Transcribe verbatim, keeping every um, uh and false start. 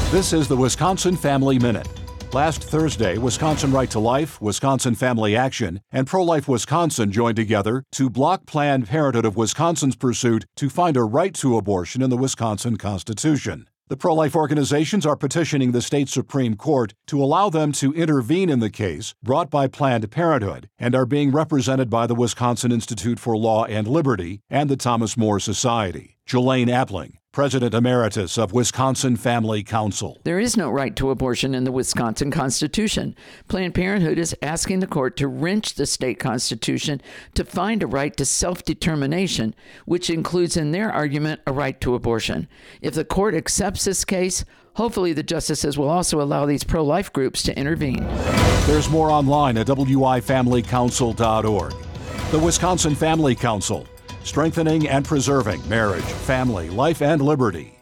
This is the Wisconsin Family Minute. Last Thursday, Wisconsin Right to Life, Wisconsin Family Action, and Pro-Life Wisconsin joined together to block Planned Parenthood of Wisconsin's pursuit to find a right to abortion in the Wisconsin Constitution. The pro-life organizations are petitioning the state Supreme Court to allow them to intervene in the case brought by Planned Parenthood and are being represented by the Wisconsin Institute for Law and Liberty and the Thomas More Society. Jelaine Appling, President Emeritus of Wisconsin Family Council. There is no right to abortion in the Wisconsin Constitution. Planned Parenthood is asking the court to wrench the state constitution to find a right to self-determination, which includes in their argument a right to abortion. If the court accepts this case, hopefully the justices will also allow these pro-life groups to intervene. There's more online at w i family council dot org. The Wisconsin Family Council, strengthening and preserving marriage, family, life, and liberty.